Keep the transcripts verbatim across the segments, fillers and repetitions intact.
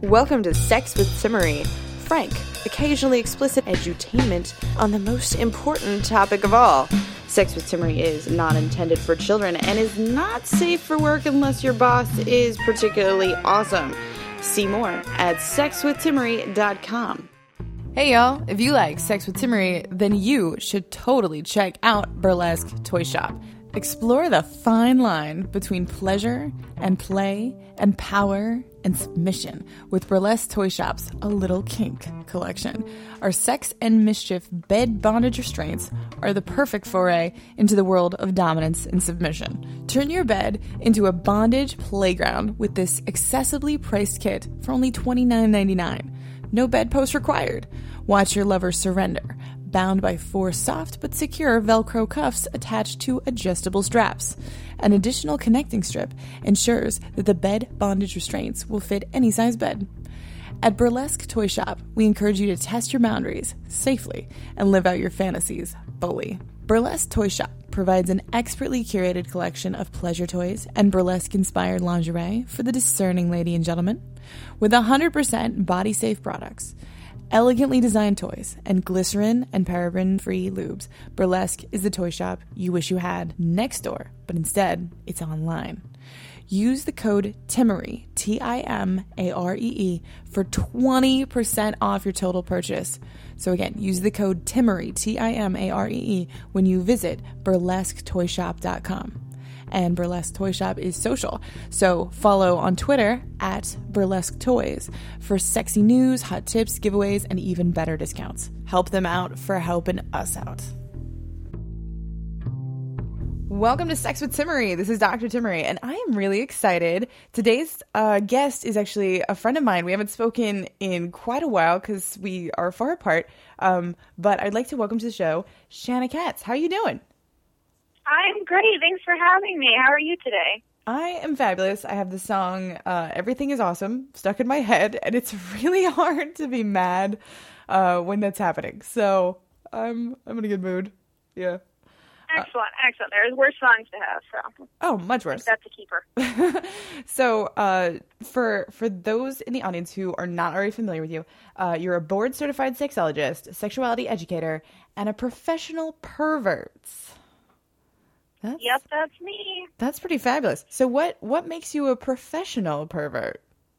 Welcome to Sex with Timmery, frank, occasionally explicit edutainment on the most important topic of all. Sex with Timmery is not intended for children and is not safe for work unless your boss is particularly awesome. See more at sex with timmery dot com. Hey y'all, if you like Sex with Timmery, then you should totally check out Burlesque Toy Shop. Explore the fine line between pleasure and play and power and submission with Burlesque Toy Shop's A Little Kink collection. Our sex and mischief bed bondage restraints are the perfect foray into the world of dominance and submission. Turn your bed into a bondage playground with this accessibly priced kit for only twenty-nine ninety-nine. No bedpost required. Watch your lover surrender, bound by four soft but secure Velcro cuffs attached to adjustable straps. An additional connecting strip ensures that the bed bondage restraints will fit any size bed. At Burlesque Toy Shop, we encourage you to test your boundaries safely and live out your fantasies fully. Burlesque Toy Shop provides an expertly curated collection of pleasure toys and burlesque-inspired lingerie for the discerning lady and gentleman. With one hundred percent body-safe products, elegantly designed toys, and glycerin and paraben-free lubes, Burlesque is the toy shop you wish you had next door, but instead, it's online. Use the code TIMMERY, T I M A R E E, for twenty percent off your total purchase. So again, use the code TIMMERY, T I M A R E E, when you visit burlesque toy shop dot com. And Burlesque Toy Shop is social, so follow on Twitter at Burlesque Toys for sexy news, hot tips, giveaways, and even better discounts. Help them out for helping us out. Welcome to Sex with Timmery. This is Doctor Timmery, and I am really excited. Today's uh, guest is actually a friend of mine. We haven't spoken in quite a while because we are far apart, um, but I'd like to welcome to the show Shanna Katz. How are you doing? I'm great. Thanks for having me. How are you today? I am fabulous. I have the song uh, Everything is Awesome stuck in my head, and it's really hard to be mad uh, when that's happening. So I'm I'm in a good mood. Yeah. Excellent. Uh, excellent. There's worse songs to have. So. Oh, much worse. That's a keeper. So uh, for for those in the audience who are not already familiar with you, uh, you're a board-certified sexologist, sexuality educator, and a professional pervert. That's, yep, that's me. That's pretty fabulous. So what, what makes you a professional pervert?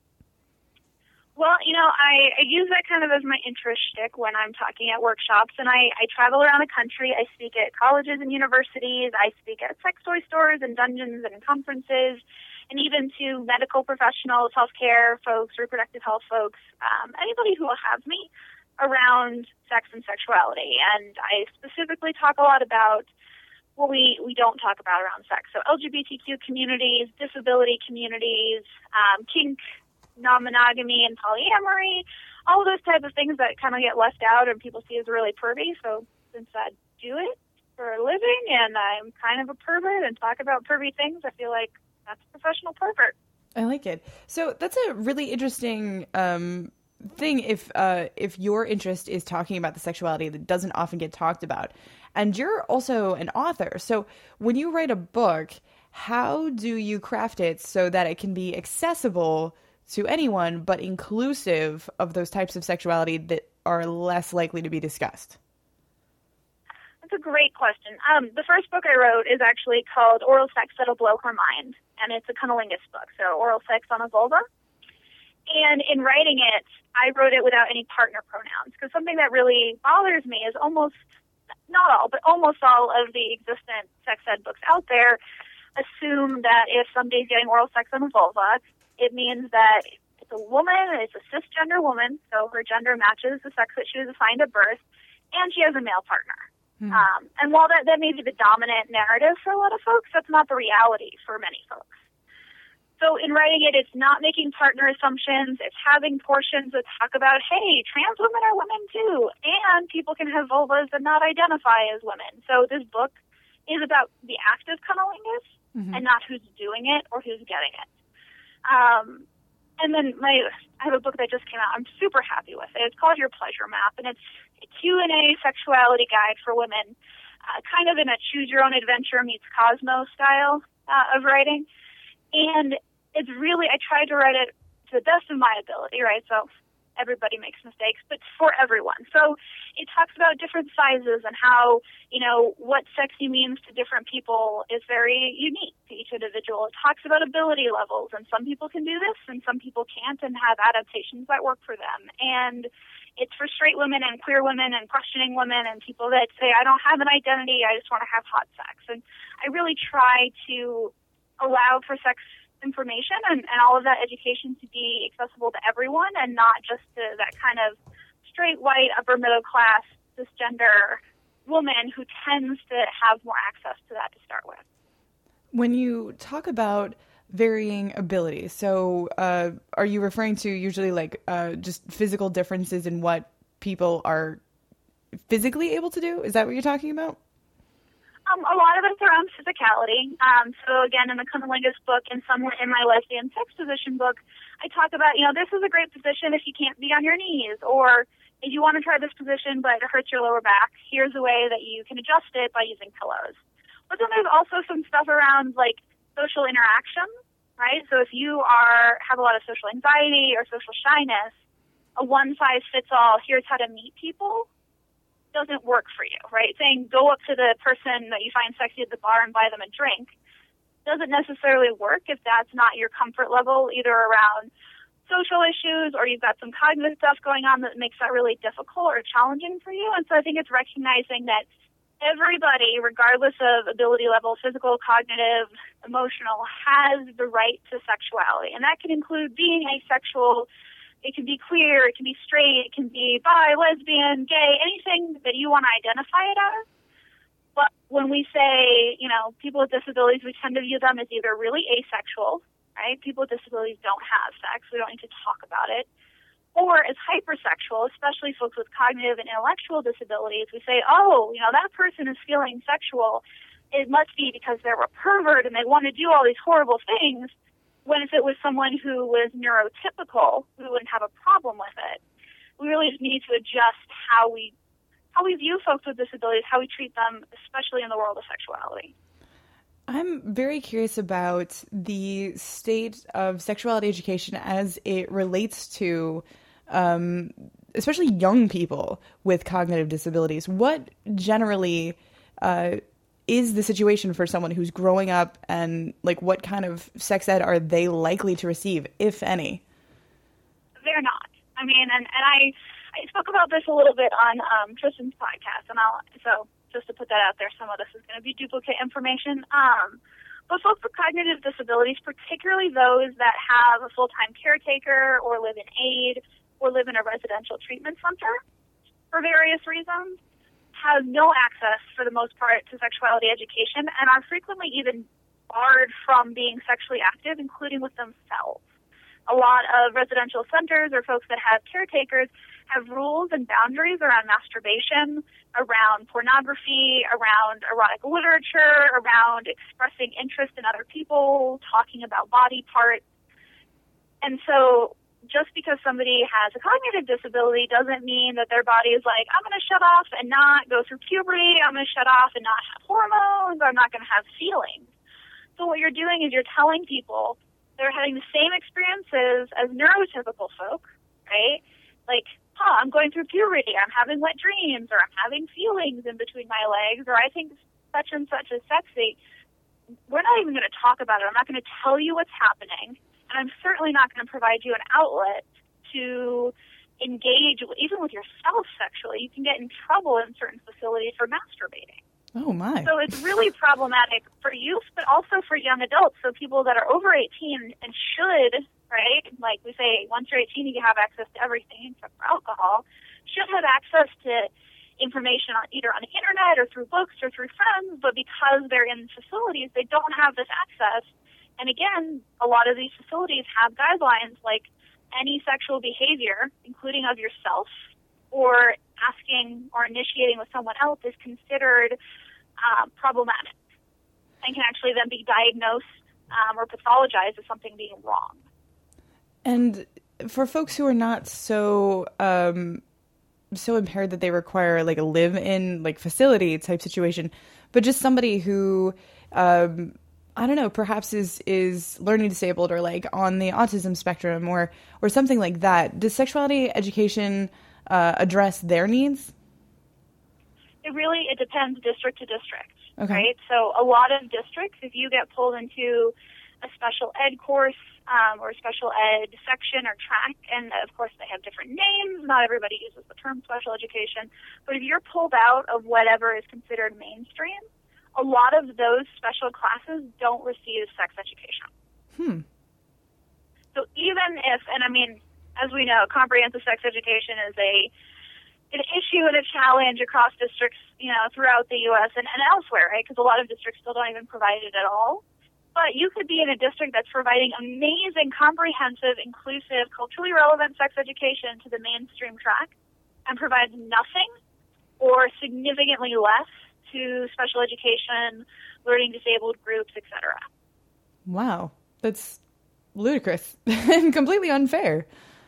Well, you know, I, I use that kind of as my interest shtick when I'm talking at workshops, and I, I travel around the country. I speak at colleges and universities. I speak at sex toy stores and dungeons and conferences, and even to medical professionals, healthcare folks, reproductive health folks, um, anybody who will have me around sex and sexuality. And I specifically talk a lot about what we, we don't talk about around sex. So L G B T Q communities, disability communities, um, kink, non-monogamy, and polyamory, all of those types of things that kind of get left out and people see as really pervy. So since I do it for a living and I'm kind of a pervert and talk about pervy things, I feel like that's a professional pervert. I like it. So that's a really interesting um, thing if uh, if your interest is talking about the sexuality that doesn't often get talked about. And you're also an author. So when you write a book, how do you craft it so that it can be accessible to anyone, but inclusive of those types of sexuality that are less likely to be discussed? That's a great question. Um, the first book I wrote is actually called Oral Sex That'll Blow Her Mind, and it's a cunnilingus book, so oral sex on a vulva. And in writing it, I wrote it without any partner pronouns, because something that really bothers me is almost not all, but almost all of the existent sex ed books out there assume that if somebody's getting oral sex on a vulva, it means that it's a woman, it's a cisgender woman, so her gender matches the sex that she was assigned at birth, and she has a male partner. Mm-hmm. Um, and while that, that may be the dominant narrative for a lot of folks, that's not the reality for many folks. So in writing it, it's not making partner assumptions. It's having portions that talk about, hey, trans women are women too, and people can have vulvas and not identify as women. So this book is about the act of cunnilingus mm-hmm. and not who's doing it or who's getting it. Um, and then my, I have a book that just came out. I'm super happy with it. It's called Your Pleasure Map, and it's a Q and A sexuality guide for women, uh, kind of in a choose-your-own-adventure meets Cosmo style uh, of writing. And it's really, I tried to write it to the best of my ability, right? So everybody makes mistakes, but for everyone. So it talks about different sizes and how, you know, what sexy means to different people is very unique to each individual. It talks about ability levels, and some people can do this and some people can't and have adaptations that work for them. And it's for straight women and queer women and questioning women and people that say, I don't have an identity, I just want to have hot sex. And I really try to allow for sex information and, and all of that education to be accessible to everyone and not just to that kind of straight, white, upper middle class, cisgender woman who tends to have more access to that to start with. When you talk about varying abilities, so uh, are you referring to usually like uh, just physical differences in what people are physically able to do? Is that what you're talking about? Um, a lot of it's around physicality. Um, so again, in the Cunnilingus book and somewhere in my lesbian sex position book, I talk about, you know, this is a great position if you can't be on your knees, or if you want to try this position but it hurts your lower back, here's a way that you can adjust it by using pillows. But then there's also some stuff around like social interaction, right? So if you are have a lot of social anxiety or social shyness, a one size fits all, here's how to meet people, doesn't work for you, right? Saying go up to the person that you find sexy at the bar and buy them a drink doesn't necessarily work if that's not your comfort level, either around social issues or you've got some cognitive stuff going on that makes that really difficult or challenging for you. And so I think it's recognizing that everybody, regardless of ability level, physical, cognitive, emotional, has the right to sexuality. And that can include being asexual. It can be queer, it can be straight, it can be bi, lesbian, gay, anything that you want to identify it as. But when we say, you know, people with disabilities, we tend to view them as either really asexual, right? People with disabilities don't have sex, we don't need to talk about it. Or as hypersexual, especially folks with cognitive and intellectual disabilities, we say, oh, you know, that person is feeling sexual. It must be because they're a pervert and they want to do all these horrible things. When if it was someone who was neurotypical, we wouldn't have a problem with it. We really just need to adjust how we how we view folks with disabilities, how we treat them, especially in the world of sexuality. I'm very curious about the state of sexuality education as it relates to um, especially young people with cognitive disabilities. What generally uh is the situation for someone who's growing up, and like what kind of sex ed are they likely to receive, if any? They're not. I mean, and, and I, I spoke about this a little bit on um, Tristan's podcast, and I'll, so just to put that out there, some of this is going to be duplicate information. Um, but folks with cognitive disabilities, particularly those that have a full-time caretaker or live in aid or live in a residential treatment center for various reasons, have no access, for the most part, to sexuality education and are frequently even barred from being sexually active, including with themselves. A lot of residential centers or folks that have caretakers have rules and boundaries around masturbation, around pornography, around erotic literature, around expressing interest in other people, talking about body parts. And so just because somebody has a cognitive disability doesn't mean that their body is like, I'm going to shut off and not go through puberty, I'm going to shut off and not have hormones, I'm not going to have feelings. So what you're doing is you're telling people they're having the same experiences as neurotypical folk, right? Like, huh, I'm going through puberty, I'm having wet dreams, or I'm having feelings in between my legs, or I think such and such is sexy. We're not even going to talk about it. I'm not going to tell you what's happening. And I'm certainly not going to provide you an outlet to engage even with yourself sexually. You can get in trouble in certain facilities for masturbating. Oh, my. So it's really problematic for youth, but also for young adults. So people that are over eighteen and should, right, like we say, once you're eighteen, you have access to everything except for alcohol, should have access to information on either on the internet or through books or through friends, but because they're in facilities, they don't have this access. And again, a lot of these facilities have guidelines like any sexual behavior, including of yourself, or asking or initiating with someone else is considered um, problematic and can actually then be diagnosed um, or pathologized as something being wrong. And for folks who are not so um, so impaired that they require like a live-in like facility type situation, but just somebody who um, I don't know, perhaps is is learning disabled or like on the autism spectrum or or something like that. Does sexuality education uh, address their needs? It really, it depends district to district, Okay. right? So a lot of districts, if you get pulled into a special ed course um, or a special ed section or track, and of course they have different names, not everybody uses the term special education, but if you're pulled out of whatever is considered mainstream, a lot of those special classes don't receive sex education. Hmm. So even if, and I mean, as we know, comprehensive sex education is a an issue and a challenge across districts, you know, throughout the U S and, and elsewhere, right? Because a lot of districts still don't even provide it at all. But you could be in a district that's providing amazing, comprehensive, inclusive, culturally relevant sex education to the mainstream track and provides nothing or significantly less to special education, learning disabled groups, et cetera. Wow. That's ludicrous and completely unfair.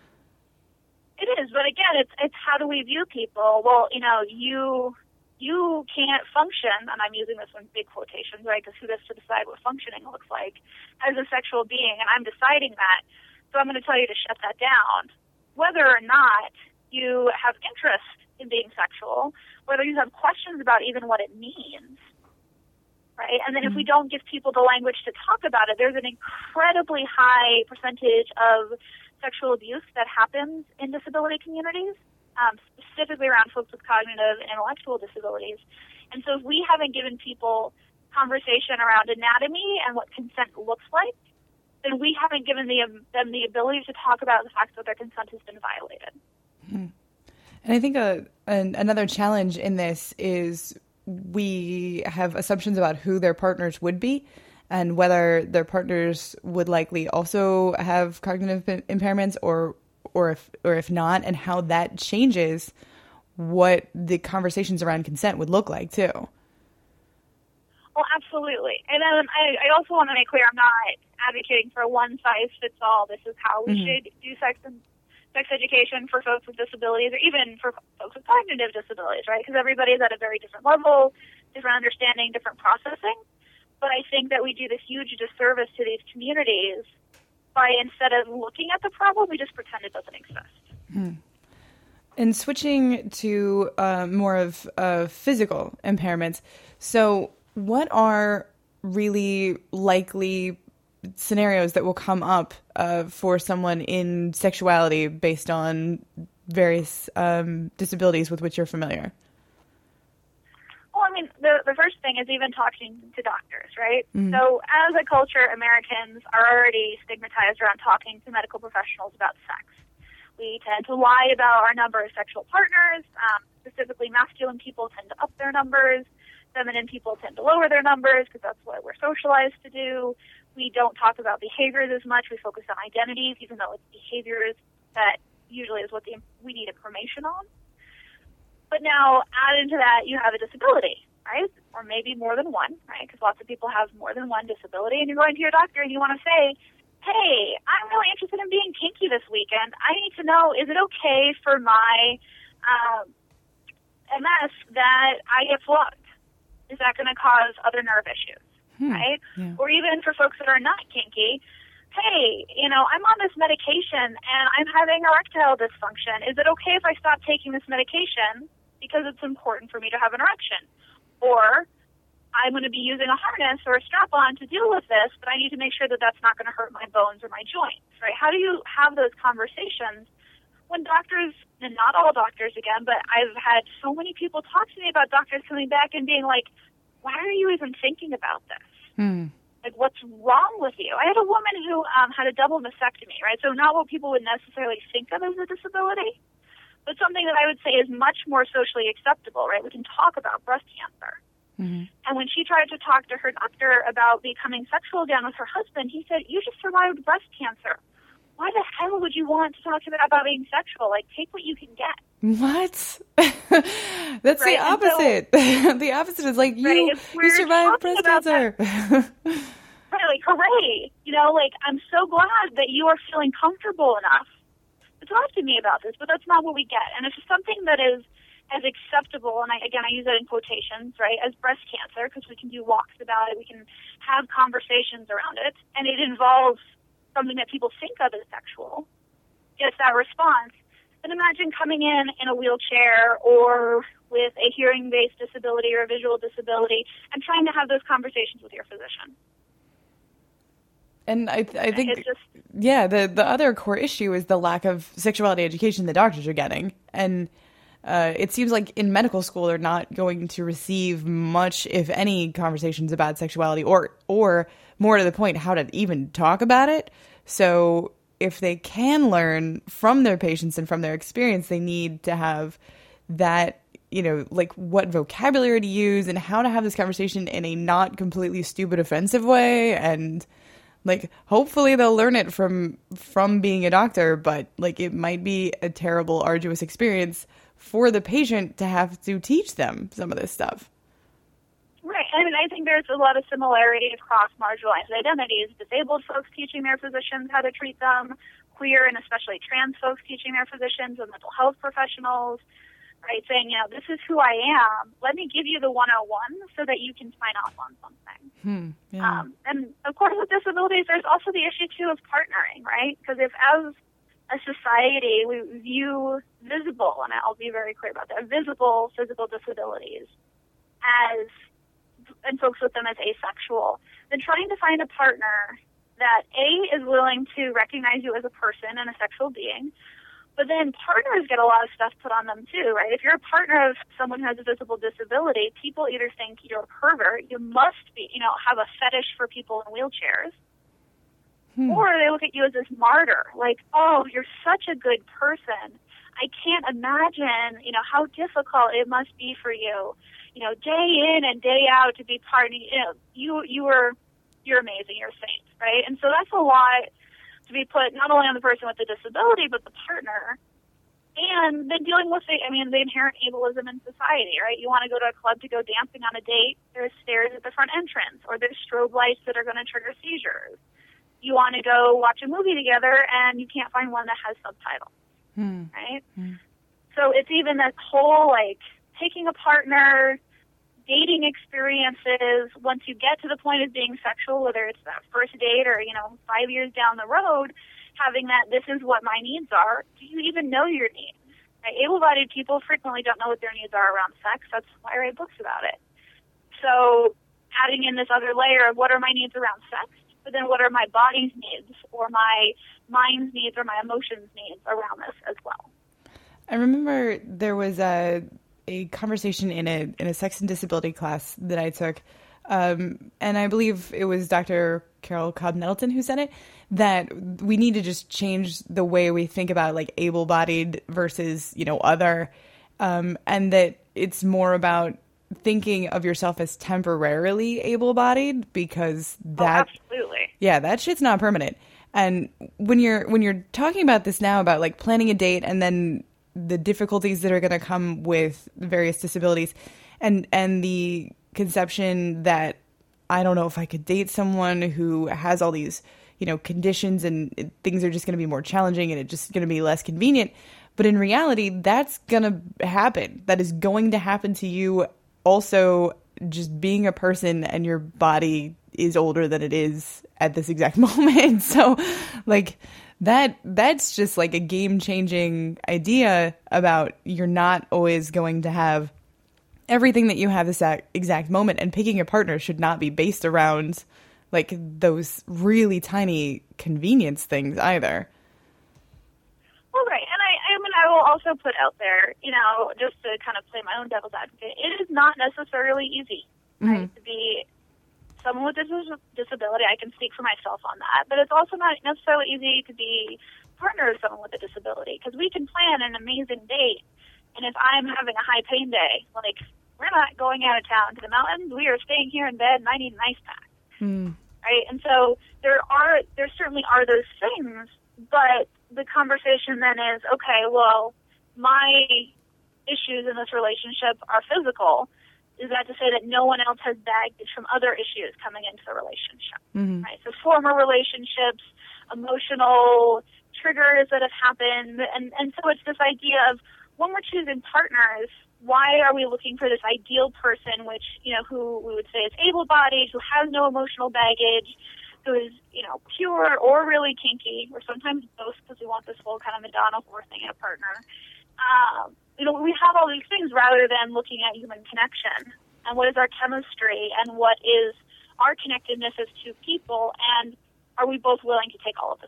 It is, but again, it's it's how do we view people? Well, you know, you you can't function, and I'm using this in big quotations, right, because who gets to decide what functioning looks like as a sexual being, and I'm deciding that, so I'm going to tell you to shut that down. Whether or not you have interest in being sexual, whether you have questions about even what it means, right, and then mm-hmm. if we don't give people the language to talk about it, there's an incredibly high percentage of sexual abuse that happens in disability communities, um, specifically around folks with cognitive and intellectual disabilities. And so if we haven't given people conversation around anatomy and what consent looks like, then we haven't given the, um, them the ability to talk about the fact that their consent has been violated. Hmm. And I think a, an, another challenge in this is we have assumptions about who their partners would be, and whether their partners would likely also have cognitive impairments or or if or if not, and how that changes what the conversations around consent would look like too. Well, absolutely. And then I, I also want to make clear I'm not advocating for a one-size-fits-all. This is how we mm-hmm. should do sex and sex education for folks with disabilities, or even for folks with cognitive disabilities, right? Because everybody's at a very different level, different understanding, different processing. But I think that we do this huge disservice to these communities by, instead of looking at the problem, we just pretend it doesn't exist. Hmm. And switching to uh, more of uh, physical impairments, so what are really likely scenarios that will come up uh, for someone in sexuality based on various um, disabilities with which you're familiar? Well, I mean, the, the first thing is even talking to doctors, right? Mm-hmm. So as a culture, Americans are already stigmatized around talking to medical professionals about sex. We tend to lie about our number of sexual partners. Um, specifically, masculine people tend to up their numbers. Feminine people tend to lower their numbers because that's what we're socialized to do. We don't talk about behaviors as much. We focus on identities, even though it's behaviors that usually is what the, we need information on. But now, add into that, you have a disability, right? Or maybe more than one, right? Because lots of people have more than one disability. And you're going to your doctor and you want to say, hey, I'm really interested in being kinky this weekend. I need to know, is it okay for my um, M S that I get flogged? Is that going to cause other nerve issues, hmm. right? Yeah. Or even for folks that are not kinky, hey, you know, I'm on this medication and I'm having erectile dysfunction. Is it okay if I stop taking this medication because it's important for me to have an erection? Or I'm going to be using a harness or a strap-on to deal with this, but I need to make sure that that's not going to hurt my bones or my joints, right? How do you have those conversations when doctors, and not all doctors again, but I've had so many people talk to me about doctors coming back and being like, why are you even thinking about this? Hmm. Like, what's wrong with you? I had a woman who um, had a double mastectomy, right? So not what people would necessarily think of as a disability, but something that I would say is much more socially acceptable, right? We can talk about breast cancer. Mm-hmm. And when she tried to talk to her doctor about becoming sexual again with her husband, he said, you just survived breast cancer. Why the hell would you want to talk to me about being sexual? Like, take what you can get. What? That's right? the opposite. So, the opposite is like, you, right, you survived breast cancer. Right, like, hooray. You know, like, I'm so glad that you are feeling comfortable enough to talk to me about this, but that's not what we get. And it's just something that is as acceptable, and I, again, I use that in quotations, right, as breast cancer, because we can do walks about it, we can have conversations around it, and it involves something that people think of as sexual, gets that response. Then imagine coming in in a wheelchair or with a hearing-based disability or a visual disability and trying to have those conversations with your physician. And I, I think, it's just, yeah, the, the other core issue is the lack of sexuality education the doctors are getting. And uh, it seems like in medical school, they're not going to receive much, if any, conversations about sexuality or, or more to the point, how to even talk about it. So if they can learn from their patients and from their experience, they need to have that, you know, like what vocabulary to use and how to have this conversation in a not completely stupid, offensive way. And like, hopefully they'll learn it from from being a doctor, but like it might be a terrible, arduous experience for the patient to have to teach them some of this stuff. Right. I mean, I think there's a lot of similarity across marginalized identities, disabled folks teaching their physicians how to treat them, queer and especially trans folks teaching their physicians and mental health professionals, right, saying, you know, this is who I am. Let me give you the one oh one so that you can sign off on something. Hmm, yeah. um, and, of course, with disabilities, there's also the issue, too, of partnering, right? Because if as a society we view visible, and I'll be very clear about that, visible physical disabilities as, and folks with them as asexual, then trying to find a partner that, A, is willing to recognize you as a person and a sexual being, but then partners get a lot of stuff put on them too, right? If you're a partner of someone who has a visible disability, people either think you're a pervert, you must be, you know, have a fetish for people in wheelchairs, hmm. or they look at you as this martyr, like, oh, you're such a good person. I can't imagine, you know, how difficult it must be for you, you know, day in and day out to be part of, you know, you, you were, you're amazing, you're a saint, right? And so that's a lot to be put not only on the person with the disability, but the partner. And then dealing with the, I mean, the inherent ableism in society, right? You want to go to a club to go dancing on a date, there's stairs at the front entrance, or there's strobe lights that are going to trigger seizures. You want to go watch a movie together, and you can't find one that has subtitles, hmm. right? Hmm. So it's even that whole, like, taking a partner, dating experiences, once you get to the point of being sexual, whether it's that first date or, you know, five years down the road, having that, this is what my needs are. Do you even know your needs? Right? Able-bodied people frequently don't know what their needs are around sex. That's why I write books about it. So adding in this other layer of what are my needs around sex, but then what are my body's needs or my mind's needs or my emotions' needs around this as well. I remember there was a a conversation in a in a sex and disability class that I took, um, and I believe it was Doctor Carol Cobb Nettleton who said it, that we need to just change the way we think about like able-bodied versus, you know, other, um, and that it's more about thinking of yourself as temporarily able-bodied, because that, oh, absolutely, yeah, that shit's not permanent. And when you're when you're talking about this now about like planning a date and then the difficulties that are going to come with various disabilities and, and the conception that I don't know if I could date someone who has all these, you know, conditions and it, things are just going to be more challenging and it's just going to be less convenient. But in reality, that's going to happen. That is going to happen to you also just being a person, and your body is older than it is at this exact moment. So like, That that's just like a game-changing idea about you're not always going to have everything that you have this exact moment, and picking a partner should not be based around like those really tiny convenience things either. Well, right, and I, I mean, I will also put out there, you know, just to kind of play my own devil's advocate, it is not necessarily easy, right, mm-hmm. to be someone with a disability. I can speak for myself on that, but it's also not necessarily easy to be partner with someone with a disability, because we can plan an amazing date, and if I'm having a high pain day, like, we're not going out of town to the mountains, we are staying here in bed, and I need an ice pack, mm. right? And so there are, there certainly are those things, but the conversation then is, okay, well, my issues in this relationship are physical. Is that to say that no one else has baggage from other issues coming into the relationship, mm-hmm. right? So former relationships, emotional triggers that have happened, and, and so it's this idea of when we're choosing partners, why are we looking for this ideal person, which, you know, who we would say is able-bodied, who has no emotional baggage, who is, you know, pure or really kinky, or sometimes both, because we want this whole kind of Madonna whore thing in a partner. Um, you know, we have all these things rather than looking at human connection and what is our chemistry and what is our connectedness as two people, and are we both willing to take all of this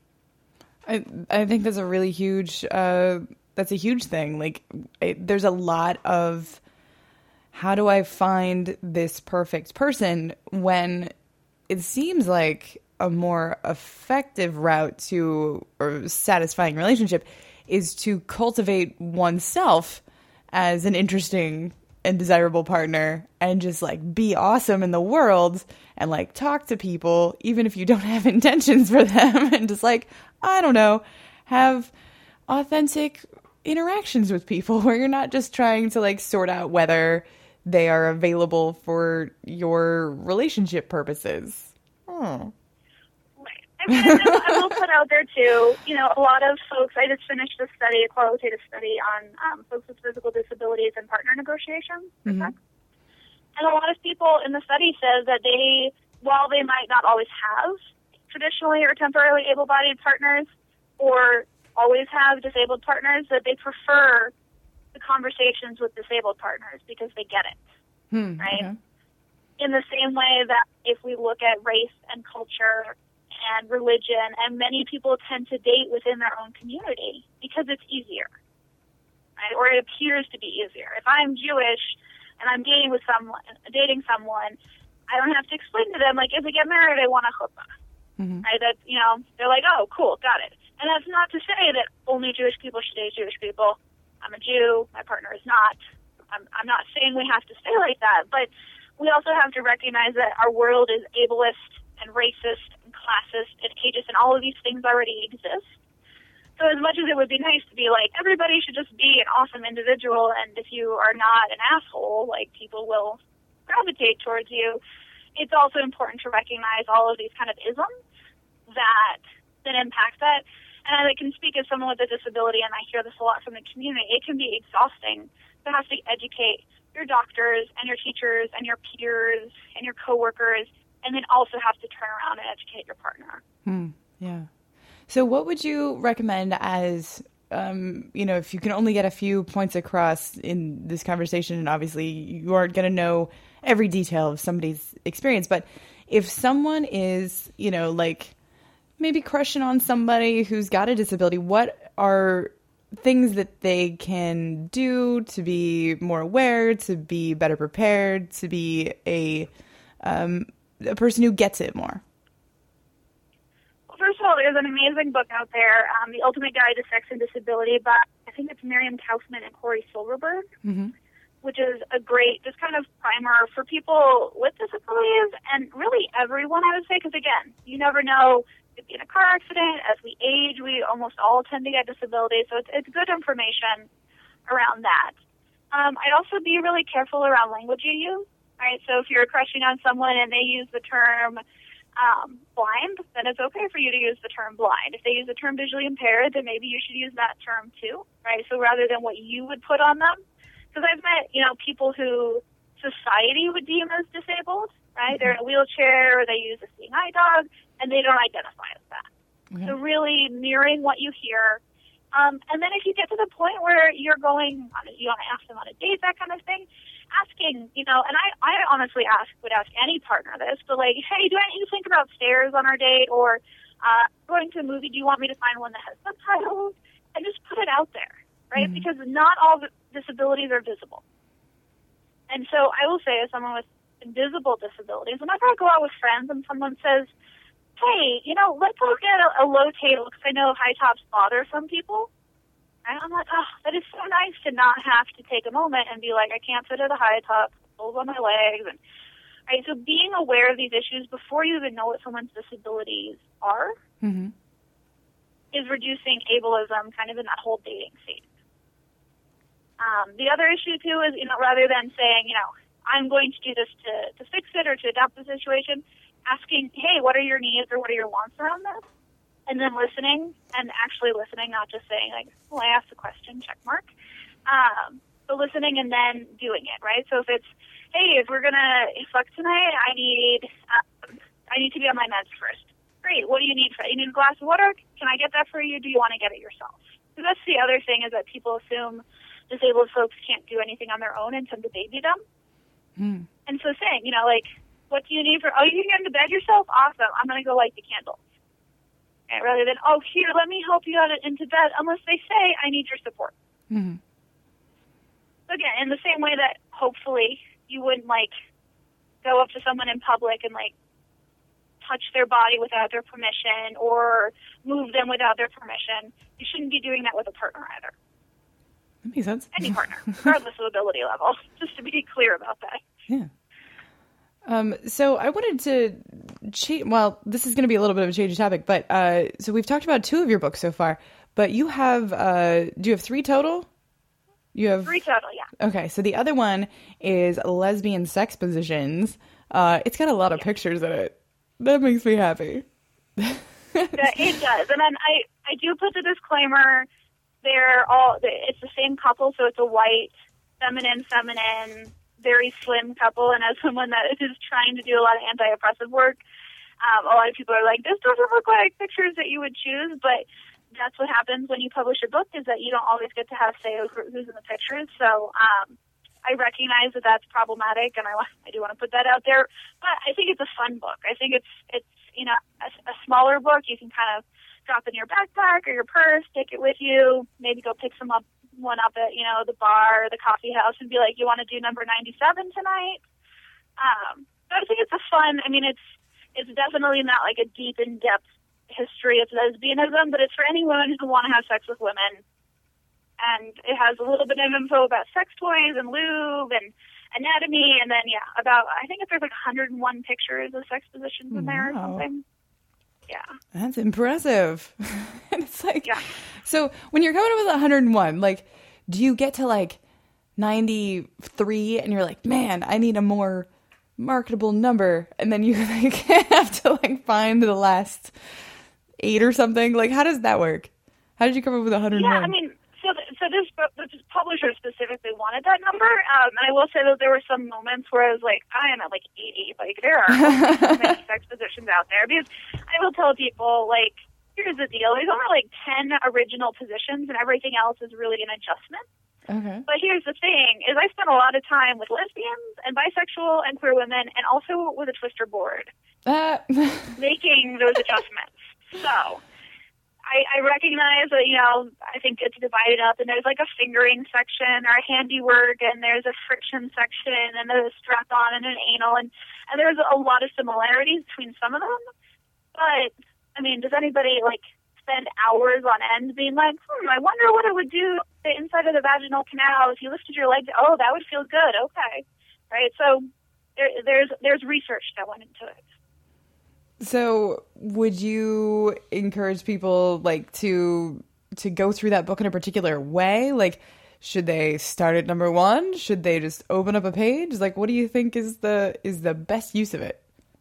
on? I I think that's a really huge uh, that's a huge thing. Like, it, there's a lot of how do I find this perfect person when it seems like a more effective route to a satisfying relationship is to cultivate oneself as an interesting and desirable partner and just like be awesome in the world and like talk to people even if you don't have intentions for them and just like, I don't know, have authentic interactions with people where you're not just trying to like sort out whether they are available for your relationship purposes. Hmm. I mean, I, will, I will put out there too, you know, a lot of folks, I just finished a study, a qualitative study on um, folks with physical disabilities and partner negotiations. Mm-hmm. And a lot of people in the study says that they, while they might not always have traditionally or temporarily able-bodied partners or always have disabled partners, that they prefer the conversations with disabled partners because they get it, hmm, right? okay. In the same way that if we look at race and culture and religion, and many people tend to date within their own community because it's easier, right? Or it appears to be easier. If I'm Jewish and I'm dating with someone, dating someone, I don't have to explain to them, like, if we get married, I want a chuppah, mm-hmm. right? That, you know, they're like, oh, cool, got it. And that's not to say that only Jewish people should date Jewish people. I'm a Jew, my partner is not. I'm, I'm not saying we have to stay like that, but we also have to recognize that our world is ableist and racist and classist and ageist, and all of these things already exist. So as much as it would be nice to be like, everybody should just be an awesome individual, and if you are not an asshole, like, people will gravitate towards you, it's also important to recognize all of these kind of isms that, that impact that. And I can speak as someone with a disability, and I hear this a lot from the community. It can be exhausting to have to educate your doctors and your teachers and your peers and your coworkers, and then also have to turn around and educate your partner. Hmm. Yeah. So what would you recommend as, um, you know, if you can only get a few points across in this conversation, and obviously you aren't going to know every detail of somebody's experience, but if someone is, you know, like maybe crushing on somebody who's got a disability, what are things that they can do to be more aware, to be better prepared, to be a um, a person who gets it more? Well, first of all, there's an amazing book out there, um, The Ultimate Guide to Sex and Disability, by, I think it's Miriam Kaufman and Corey Silverberg, mm-hmm. which is a great, just kind of primer for people with disabilities, and really everyone, I would say, because again, you never know. Could be in a car accident. As we age, we almost all tend to get disabilities, so it's, it's good information around that. Um, I'd also be really careful around language you use, right? So if you're crushing on someone and they use the term um, blind, then it's okay for you to use the term blind. If they use the term visually impaired, then maybe you should use that term too, right? So rather than what you would put on them, because I've met, you know, people who society would deem as disabled, right? Mm-hmm. They're in a wheelchair, or they use a seeing eye dog, and they don't identify as that. Okay. So really mirroring what you hear. Um, and then if you get to the point where you're going, on a, you want to ask them on a date, that kind of thing, asking, you know, and I, I honestly ask, would ask any partner this, but like, hey, do I need to think about stairs on our date? Or uh, going to a movie, do you want me to find one that has subtitles? And just put it out there, right? Mm-hmm. Because not all disabilities are visible. And so I will say, as someone with invisible disabilities, whenever I go out with friends and someone says, hey, you know, let's look at a, a low table because I know high tops bother some people. And I'm like, oh, that is so nice to not have to take a moment and be like, I can't sit at a high top, holes on my legs. And, right, so being aware of these issues before you even know what someone's disabilities are mm-hmm. is reducing ableism kind of in that whole dating phase. Um, the other issue, too, is, you know, rather than saying, you know, I'm going to do this to, to fix it or to adapt the situation, asking, hey, what are your needs or what are your wants around this? And then listening and actually listening, not just saying, like, well, I asked a question, check mark. Um, So listening and then doing it, right? So if it's, hey, if we're gonna fuck tonight, I need um, I need to be on my meds first. Great. What do you need? For, you need a glass of water? Can I get that for you? Do you want to get it yourself? So that's the other thing, is that people assume disabled folks can't do anything on their own and tend to baby them. Mm. And so saying, you know, like, what do you need for, oh, you can get into bed yourself? Awesome. I'm going to go light the candles. And rather than, oh, here, let me help you out into bed, unless they say, I need your support. Mm-hmm. So again, in the same way that hopefully you wouldn't, like, go up to someone in public and, like, touch their body without their permission or move them without their permission, you shouldn't be doing that with a partner either. That makes sense. Any partner, regardless of ability level, just to be clear about that. Yeah. Um, so I wanted to change, well, this is going to be a little bit of a change of topic, but, uh, so we've talked about two of your books so far, but you have, uh, do you have three total? You have three total, yeah. Okay. So the other one is Lesbian Sex Positions. Uh, it's got a lot of yeah. pictures in it. That makes me happy. Yeah, it does. And then I, I do put the disclaimer, they're all, it's the same couple, so it's a white, feminine, feminine, very slim couple, and as someone that is trying to do a lot of anti-oppressive work, um, a lot of people are like, this doesn't look like pictures that you would choose, but that's what happens when you publish a book, is that you don't always get to have say over who's in the pictures. So um, I recognize that that's problematic, and I, I do want to put that out there, but I think it's a fun book. I think it's, it's you know, a, a smaller book. You can kind of drop in your backpack or your purse, take it with you, maybe go pick some up, one up at, you know, the bar or the coffee house and be like, you want to do number ninety-seven tonight? Um, but I think it's a fun, I mean, it's, it's definitely not like a deep, in-depth history of lesbianism, but it's for any women who want to have sex with women. And it has a little bit of info about sex toys and lube and anatomy, and then, yeah, about, I think if there's like one hundred one pictures of sex positions in there wow. or something. Yeah. That's impressive. And it's like, yeah. So when you're coming up with one hundred one, like, do you get to like ninety-three and you're like, man, I need a more marketable number, and then you like have to like find the last eight or something? Like, how does that work? How did you come up with one hundred one? Yeah, I mean, so th- so this book, this publisher specifically wanted that number, um, and I will say that there were some moments where I was like, I am at like eighty. Like, there are so many sex positions out there, because I will tell people, like, here's the deal: there's only like ten original positions, and everything else is really an adjustment. Okay. But here's the thing, is I spent a lot of time with lesbians and bisexual and queer women, and also with a twister board, uh. making those adjustments. So I, I recognize that, you know, I think it's divided up, and there's like a fingering section or a handiwork, and there's a friction section, and there's a strap-on and an anal, and, and there's a lot of similarities between some of them. But, I mean, does anybody, like, spend hours on end being like, hmm, I wonder what it would do to the inside of the vaginal canal if you lifted your legs? Oh, that would feel good. Okay. Right? So there, there's there's research that went into it. So would you encourage people like to to go through that book in a particular way? Like, should they start at number one? Should they just open up a page? Like, what do you think is the is the best use of it?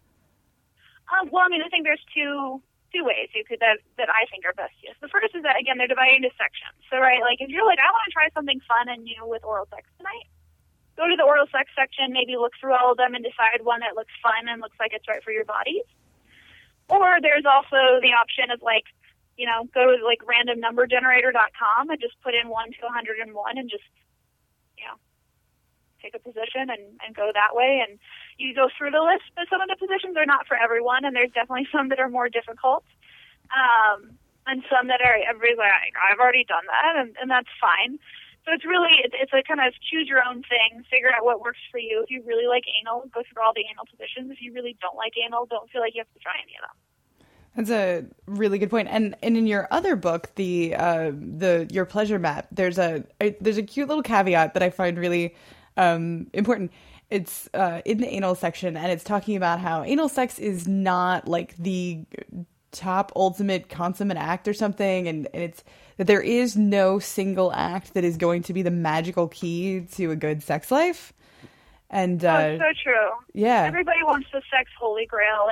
Um, well, I mean, I think there's two two ways you could that that I think are best used. The first is that, again, they're divided into sections. So, right, like if you're like, I want to try something fun and new with oral sex tonight, go to the oral sex section, maybe look through all of them and decide one that looks fun and looks like it's right for your body. Or there's also the option of like, you know, go to like random number generator dot com and just put in one to one hundred one and just, you know, take a position and, and go that way. And you go through the list, but some of the positions are not for everyone, and there's definitely some that are more difficult. Um, and some that are, everybody's like, I've already done that, and, and that's fine. So it's really, it's, it's a kind of choose your own thing, figure out what works for you. If you really like anal, go through all the anal positions. If you really don't like anal, don't feel like you have to try any of them. That's a really good point. And and in your other book, the uh, the your pleasure map, there's a, a there's a cute little caveat that I find really um, important. It's uh, in the anal section, and it's talking about how anal sex is not like the top ultimate consummate act or something, and, and it's that there is no single act that is going to be the magical key to a good sex life. And uh, oh, so true. Yeah, everybody wants the sex holy grail, and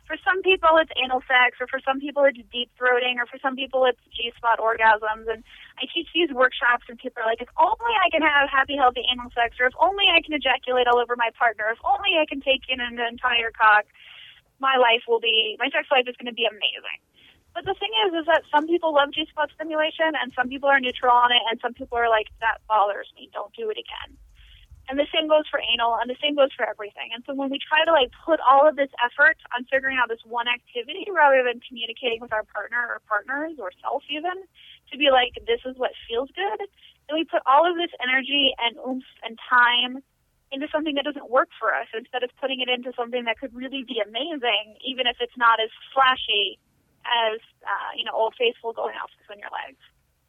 For some people, it's anal sex, or for some people, it's deep throating, or for some people, it's G-spot orgasms. And I teach these workshops, and people are like, if only I can have happy, healthy anal sex, or if only I can ejaculate all over my partner, if only I can take in an entire cock, my life will be, my sex life is going to be amazing. But the thing is, is that some people love G-spot stimulation, and some people are neutral on it, and some people are like, that bothers me, don't do it again. And the same goes for anal, and the same goes for everything. And so when we try to, like, put all of this effort on figuring out this one activity rather than communicating with our partner or partners or self even to be like, this is what feels good, then we put all of this energy and oomph and time into something that doesn't work for us instead of putting it into something that could really be amazing, even if it's not as flashy as, uh, you know, Old Faithful going out between your legs.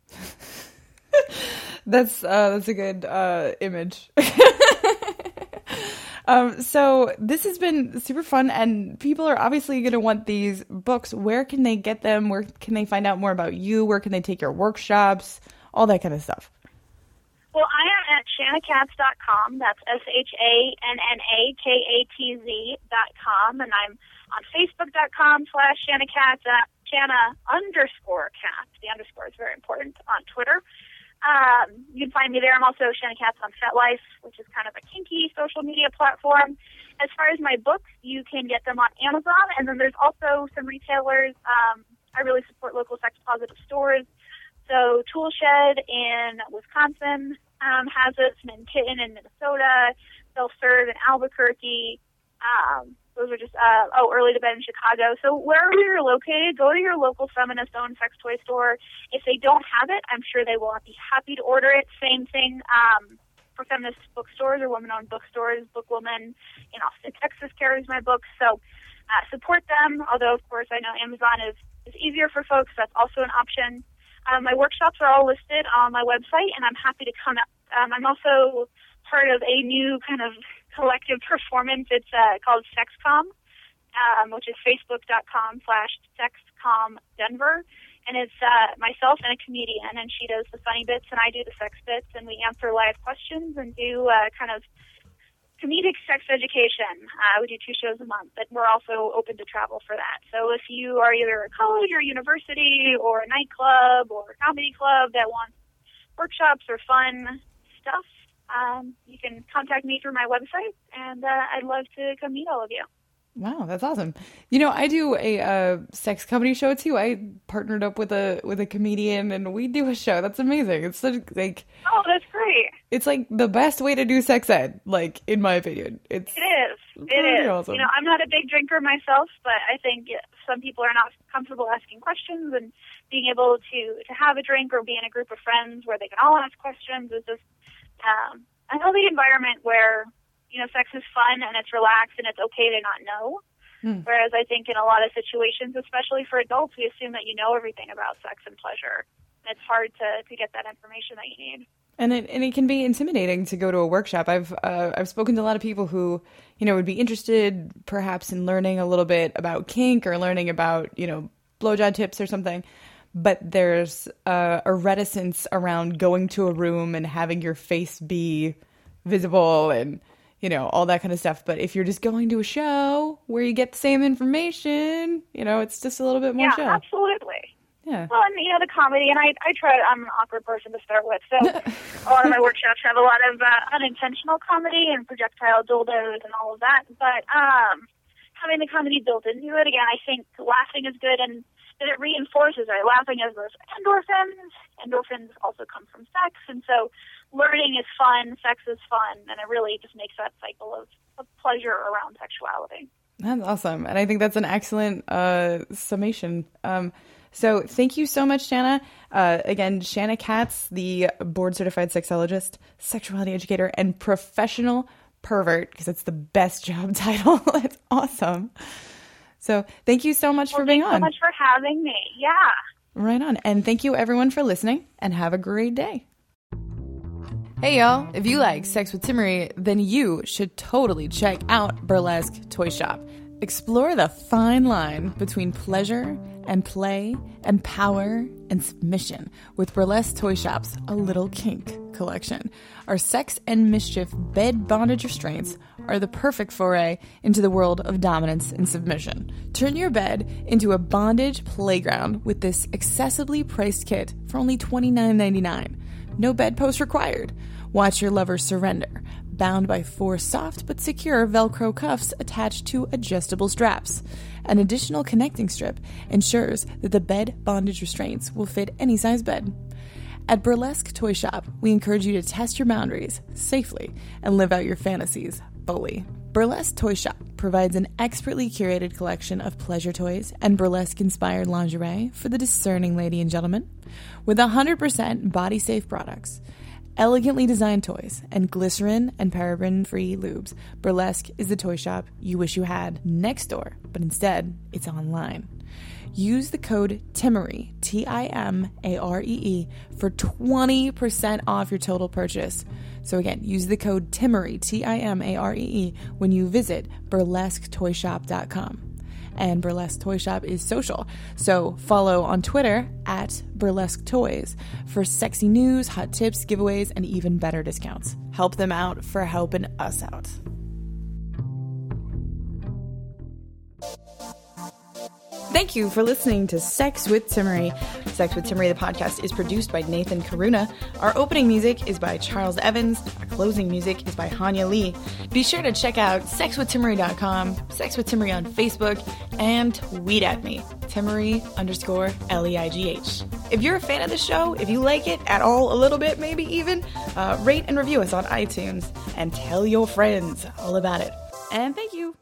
That's uh, that's a good uh, image. um, so this has been super fun, and people are obviously going to want these books. Where can they get them? Where can they find out more about you? Where can they take your workshops? All that kind of stuff. Well, I am at shanna katz dot com. That's S H A N N A K A T Z dot com. And I'm on Facebook dot com slash Shanna Katz, uh, Shanna underscore Katz. The underscore is very important on Twitter. Um, you can find me there. I'm also Shanna Katz on FetLife, which is kind of a kinky social media platform. As far as my books, you can get them on Amazon, and then there's also some retailers. Um, I really support local sex-positive stores. So Toolshed in Wisconsin um, has it, Kitten in Minnesota, Self Serve in Albuquerque. Um, those are just, uh, oh, Early to Bed in Chicago. So wherever you're located, go to your local feminist-owned sex toy store. If they don't have it, I'm sure they will be happy to order it. Same thing um, for feminist bookstores or women-owned bookstores. Bookwoman in Austin, Texas carries my books. So uh, support them, although, of course, I know Amazon is, is easier for folks. That's also an option. Um, my workshops are all listed on my website, and I'm happy to come out. Um, I'm also part of a new kind of collective performance. It's uh, called SexCom, um, which is facebook.com slash SexComDenver. And it's uh, myself and a comedian, and she does the funny bits, and I do the sex bits, and we answer live questions and do uh, kind of comedic sex education. Uh, we do two shows a month, but we're also open to travel for that. So if you are either a college or university or a nightclub or a comedy club that wants workshops or fun stuff, um, you can contact me through my website, and uh, I'd love to come meet all of you. Wow, that's awesome. You know, I do a uh, sex comedy show too. I partnered up with a with a comedian, and we do a show. That's amazing. It's such, like, oh, that's great. It's like the best way to do sex ed, like, in my opinion. It's it is. It is. Awesome. You know, I'm not a big drinker myself, but I think some people are not comfortable asking questions, and being able to to have a drink or be in a group of friends where they can all ask questions is just um, a healthy environment where, you know, sex is fun and it's relaxed and it's okay to not know. Mm. Whereas I think in a lot of situations, especially for adults, we assume that you know everything about sex and pleasure. And it's hard to, to get that information that you need. And it and it can be intimidating to go to a workshop. I've uh, I've spoken to a lot of people who, you know, would be interested perhaps in learning a little bit about kink or learning about, you know, blowjob tips or something. But there's uh, a reticence around going to a room and having your face be visible and, you know, all that kind of stuff. But if you're just going to a show where you get the same information, you know, it's just a little bit more yeah, chill. Yeah, absolutely. Yeah. Well, and, you know, the comedy, and I, I try, I'm an awkward person to start with, so a lot of my workshops have a lot of uh, unintentional comedy and projectile dildos and all of that. But um, having the comedy built into it, again, I think laughing is good, and that it reinforces, right? Laughing is those endorphins. Endorphins also come from sex, and so learning is fun, sex is fun, and it really just makes that cycle of, of pleasure around sexuality. That's awesome, and I think that's an excellent uh, summation. Um, so thank you so much, Shanna. Uh, again, Shanna Katz, the board-certified sexologist, sexuality educator, and professional pervert, because it's the best job title. It's awesome. So thank you so much well, for being on. Thanks so much for having me. Yeah. Right on. And thank you, everyone, for listening, and have a great day. Hey, y'all. If you like Sex with Timmerie, then you should totally check out Burlesque Toy Shop. Explore the fine line between pleasure and play and power and submission with Burlesque Toy Shop's A Little Kink collection. Our sex and mischief bed bondage restraints are the perfect foray into the world of dominance and submission. Turn your bed into a bondage playground with this accessibly priced kit for only twenty-nine ninety-nine. No bedpost required. Watch your lover surrender, bound by four soft but secure Velcro cuffs attached to adjustable straps. An additional connecting strip ensures that the bed bondage restraints will fit any size bed. At Burlesque Toy Shop, we encourage you to test your boundaries safely and live out your fantasies fully. Burlesque Toy Shop provides an expertly curated collection of pleasure toys and burlesque-inspired lingerie for the discerning lady and gentleman. With one hundred percent body-safe products, elegantly designed toys, and glycerin and paraben-free lubes, Burlesque is the toy shop you wish you had next door, but instead, it's online. Use the code TIMAREE, T I M A R E E, for twenty percent off your total purchase. So again, use the code TIMAREE, T I M A R E E, when you visit burlesque toy shop dot com. And Burlesque Toy Shop is social, so follow on Twitter at Burlesque Toys for sexy news, hot tips, giveaways, and even better discounts. Help them out for helping us out. Thank you for listening to Sex with Timmerie. Sex with Timmerie, the podcast, is produced by Nathan Karuna. Our opening music is by Charles Evans. Our closing music is by Hanya Lee. Be sure to check out sex with timmerie dot com, Sex with Timmerie on Facebook, and tweet at me, Timmerie underscore L E I G H. If you're a fan of the show, if you like it at all, a little bit maybe even, uh, rate and review us on iTunes and tell your friends all about it. And thank you.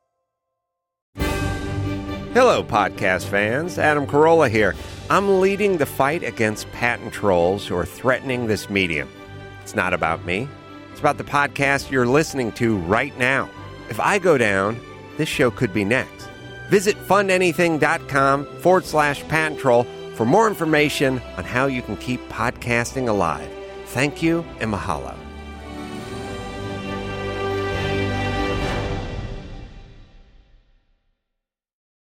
Hello, podcast fans. Adam Carolla here. I'm leading the fight against patent trolls who are threatening this medium. It's not about me. It's about the podcast you're listening to right now. If I go down, this show could be next. Visit fundanything.com forward slash patent troll for more information on how you can keep podcasting alive. Thank you and mahalo.